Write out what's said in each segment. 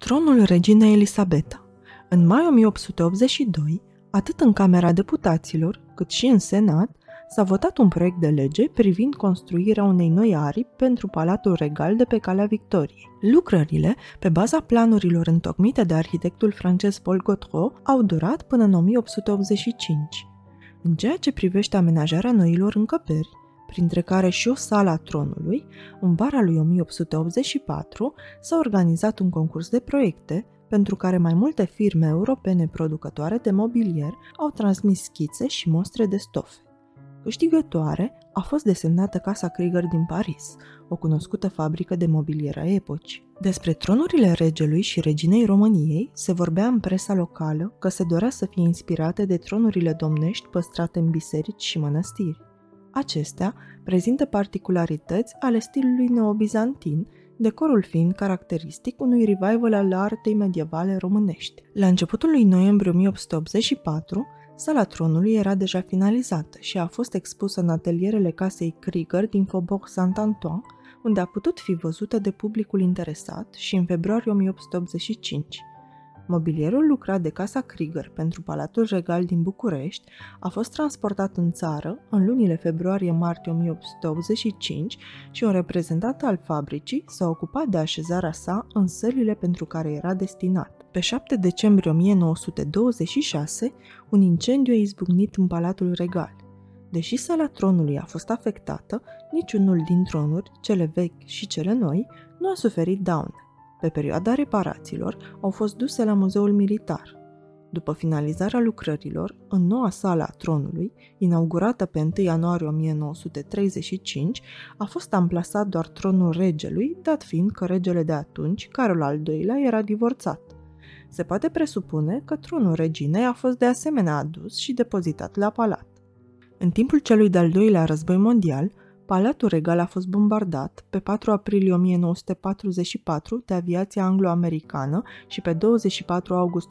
Tronul reginei Elisabeta. În mai 1882, atât în Camera Deputaților, cât și în Senat, s-a votat un proiect de lege privind construirea unei noi aripi pentru Palatul Regal de pe Calea Victoriei. Lucrările, pe baza planurilor întocmite de arhitectul francez Paul Gautreau, au durat până în 1885. În ceea ce privește amenajarea noilor încăperi, printre care și o sală a tronului, în vara lui 1884 s-a organizat un concurs de proiecte pentru care mai multe firme europene producătoare de mobilier au transmis schițe și mostre de stofe. Câștigătoare a fost desemnată Casa Krieger din Paris, o cunoscută fabrică de mobilier a epocii. Despre tronurile regelui și reginei României se vorbea în presa locală că se dorea să fie inspirate de tronurile domnești păstrate în biserici și mănăstiri. Acestea prezintă particularități ale stilului neobizantin, decorul fiind caracteristic unui revival al artei medievale românești. La începutul lui noiembrie 1884, sala tronului era deja finalizată și a fost expusă în atelierele casei Krieger din Faubourg Saint-Antoine, unde a putut fi văzută de publicul interesat și în februarie 1885. Mobilierul lucrat de Casa Krieger pentru Palatul Regal din București a fost transportat în țară în lunile februarie-martie 1885 și un reprezentant al fabricii s-a ocupat de așezarea sa în sălile pentru care era destinat. Pe 7 decembrie 1926, un incendiu a izbucnit în Palatul Regal. Deși sala tronului a fost afectată, niciunul din tronuri, cele vechi și cele noi, nu a suferit daune. Pe perioada reparațiilor, au fost duse la Muzeul Militar. După finalizarea lucrărilor, în noua sală a tronului, inaugurată pe 1 ianuarie 1935, a fost amplasat doar tronul regelui, dat fiind că regele de atunci, Carol al II-lea, era divorțat. Se poate presupune că tronul reginei a fost de asemenea adus și depozitat la palat. În timpul celui de-al doilea război mondial, Palatul Regal a fost bombardat pe 4 aprilie 1944 de aviația anglo-americană și pe 24 august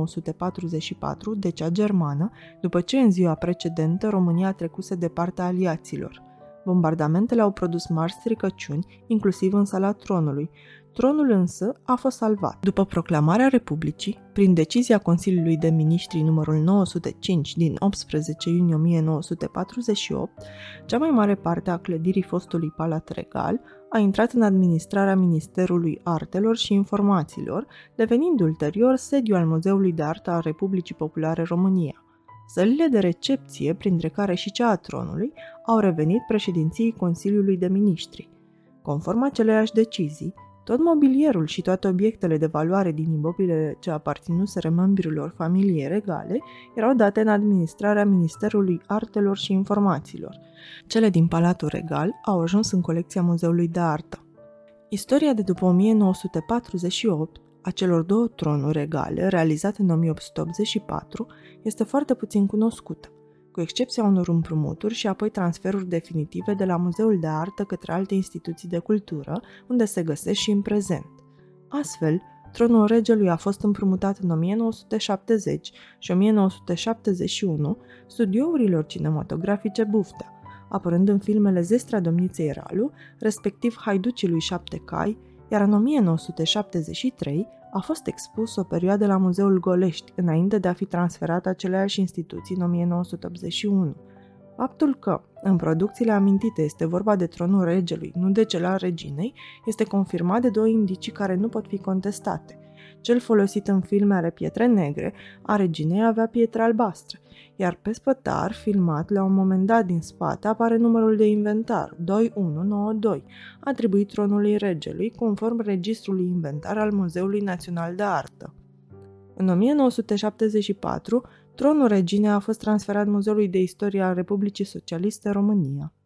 1944 de cea germană, după ce în ziua precedentă România trecuse de partea aliaților. Bombardamentele au produs mari stricăciuni, inclusiv în sala tronului. Tronul însă a fost salvat. După proclamarea Republicii, prin decizia Consiliului de Miniștri numărul 905 din 18 iunie 1948, cea mai mare parte a clădirii fostului Palat Regal a intrat în administrarea Ministerului Artelor și Informațiilor, devenind ulterior sediu al Muzeului de Artă al Republicii Populare România. Sălile de recepție, printre care și cea a tronului, au revenit președinției Consiliului de Miniștri. Conform aceleiași decizii, tot mobilierul și toate obiectele de valoare din imobilele ce aparținuseră membrilor familiei regale erau date în administrarea Ministerului Artelor și Informațiilor. Cele din Palatul Regal au ajuns în colecția Muzeului de Artă. Istoria de după 1948 a celor două tronuri regale, realizate în 1884, este foarte puțin cunoscută, cu excepția unor împrumuturi și apoi transferuri definitive de la Muzeul de Artă către alte instituții de cultură, unde se găsesc și în prezent. Astfel, tronul regelui a fost împrumutat în 1970 și 1971 studiourilor cinematografice Buftea, apărând în filmele Zestrea domniței Ralu, respectiv Haiducii lui Șapte Cai, iar în 1973 a fost expus o perioadă la Muzeul Golești, înainte de a fi transferat aceleași instituții în 1981. Faptul că, în producțiile amintite, este vorba de tronul regelui, nu de cel al reginei, este confirmat de două indicii care nu pot fi contestate. Cel folosit în filme are pietre negre, a reginei avea pietre albastre, iar pe spătar, filmat la un moment dat din spate, apare numărul de inventar 2192, atribuit tronului regelui, conform registrului inventar al Muzeului Național de Artă. În 1974, tronul reginei a fost transferat Muzeului de Istorie al Republicii Socialiste România.